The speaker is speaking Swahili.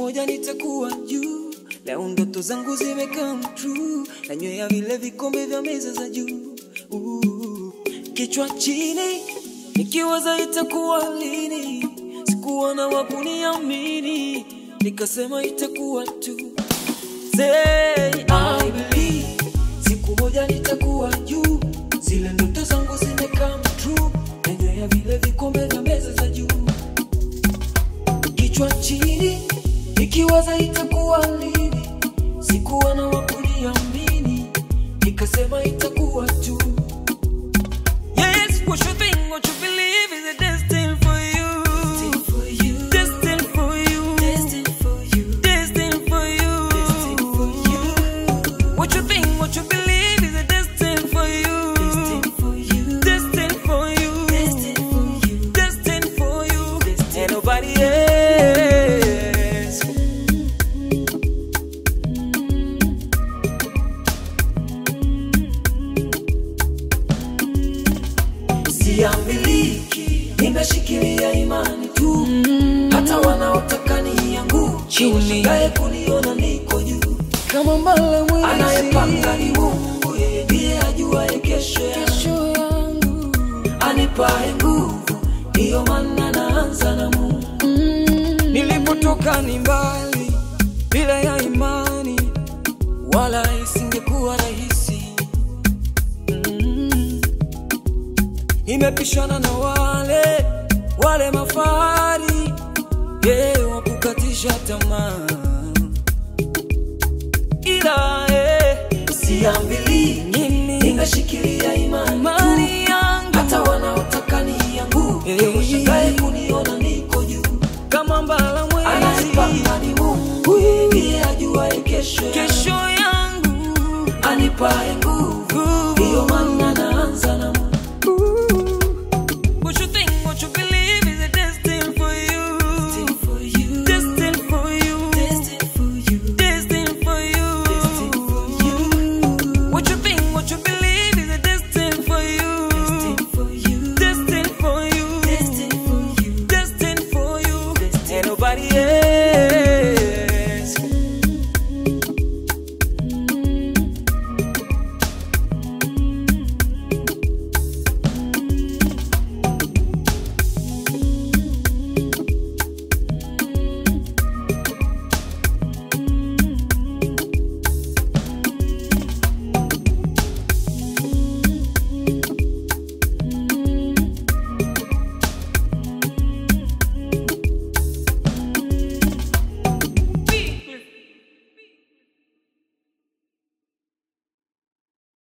moja nitakuwa juu. Leo ndoto zangu zimecome true. Nanywea vile vikombe vya meza za juu. Kichwa chini nikiwaza itakuwa lini. Sikuwa na wa kuniamini, nikasema itakuwa tu. Say I believe siku moja nitakuwa juu. Zile ndoto zangu zimecome true. Nanywea vile vikombe vya meza za juu. Kichwa chini nikiwaza itakuwa lini. Sikuwa na wa kuniamini, nikasema itakuwa tu. Yes, what you think, what you believe is a destined for you. Destined for you. Destined for you. Destined for you. Destined for you. What you think, what you believe is a destined for you. Destined for you. Destined for you. Destined for you. Destined for you. And nobody else. Siamiliki, nimeshikilia imani tu. Hata wanaotaka nianguke washangae kuniona niko juu. Kama mbala mwezi anayepanga ni Mungu, yeye ndiye ajuaye kesho yangu. Anipae nguvu, ndiyo maana naanza na Mungu. Nilipotoka ni mbali, bila ya imani wala isingekuwa rahisi. Nimepishana na wale mafahari, wakukatisha tamaa. Ila siambiliki, nimeshikilia imani yangu. Hata wanaotaka nianguke washangae kuniona niko juu. Kama mbala mwezi anayepanga ni Mungu, yeye ajuaye kesho yangu. Anipae nguvu,